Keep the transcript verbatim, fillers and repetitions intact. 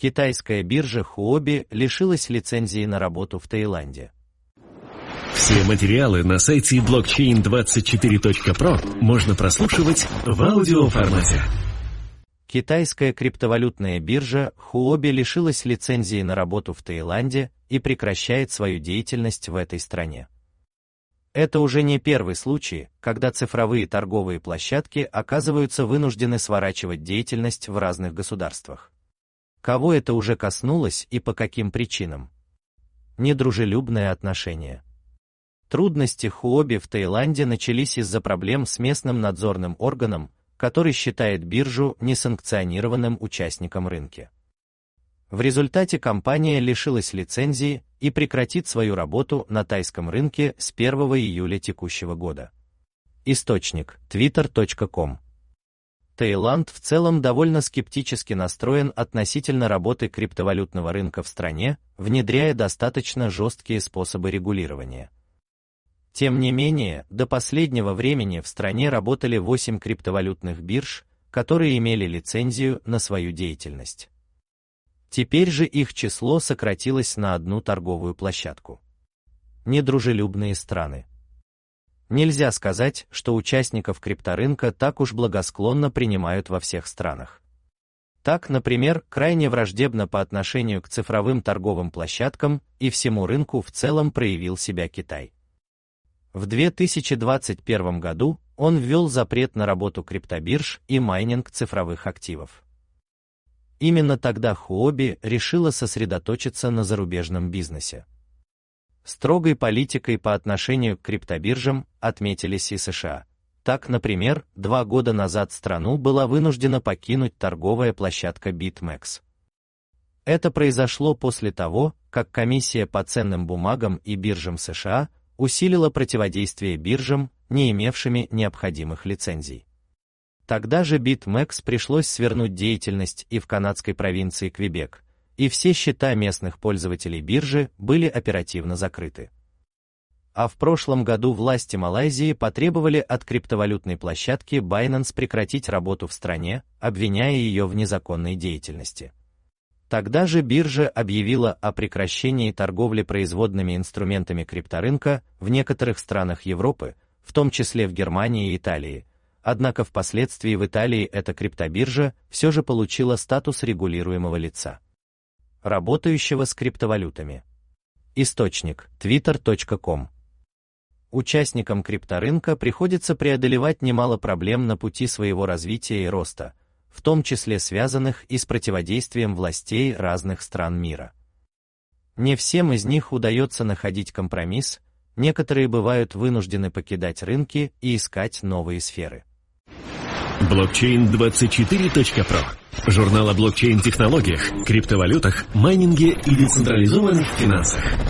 Китайская биржа Huobi лишилась лицензии на работу в Таиланде. Все материалы на сайте блокчейн двадцать четыре точка про можно прослушивать в аудиоформате. Китайская криптовалютная биржа Huobi лишилась лицензии на работу в Таиланде и прекращает свою деятельность в этой стране. Это уже не первый случай, когда цифровые торговые площадки оказываются вынуждены сворачивать деятельность в разных государствах. Кого это уже коснулось и по каким причинам? Недружелюбное отношение. Трудности Huobi в Таиланде начались из-за проблем с местным надзорным органом, который считает биржу несанкционированным участником рынка. В результате компания лишилась лицензии и прекратит свою работу на тайском рынке с первого июля текущего года. Источник – твиттер точка ком. Таиланд в целом довольно скептически настроен относительно работы криптовалютного рынка в стране, внедряя достаточно жесткие способы регулирования. Тем не менее, до последнего времени в стране работали восемь криптовалютных бирж, которые имели лицензию на свою деятельность. Теперь же их число сократилось на одну торговую площадку. Недружелюбные страны. Нельзя сказать, что участников крипторынка так уж благосклонно принимают во всех странах. Так, например, крайне враждебно по отношению к цифровым торговым площадкам и всему рынку в целом проявил себя Китай. В две тысячи двадцать первом году он ввел запрет на работу криптобирж и майнинг цифровых активов. Именно тогда Huobi решила сосредоточиться на зарубежном бизнесе. Строгой политикой по отношению к криптобиржам отметились и США. Так, например, два года назад страну была вынуждена покинуть торговая площадка BitMEX. Это произошло после того, как комиссия по ценным бумагам и биржам США усилила противодействие биржам, не имевшими необходимых лицензий. Тогда же BitMEX пришлось свернуть деятельность и в канадской провинции Квебек, и все счета местных пользователей биржи были оперативно закрыты. А в прошлом году власти Малайзии потребовали от криптовалютной площадки Binance прекратить работу в стране, обвиняя ее в незаконной деятельности. Тогда же биржа объявила о прекращении торговли производными инструментами крипторынка в некоторых странах Европы, в том числе в Германии и Италии. Однако впоследствии в Италии эта криптобиржа все же получила статус регулируемого лица, работающего с криптовалютами. Источник – твиттер точка ком. Участникам крипторынка приходится преодолевать немало проблем на пути своего развития и роста, в том числе связанных и с противодействием властей разных стран мира. Не всем из них удается находить компромисс, некоторые бывают вынуждены покидать рынки и искать новые сферы. блокчейн двадцать четыре точка про. Журнал о блокчейн-технологиях, криптовалютах, майнинге и децентрализованных финансах.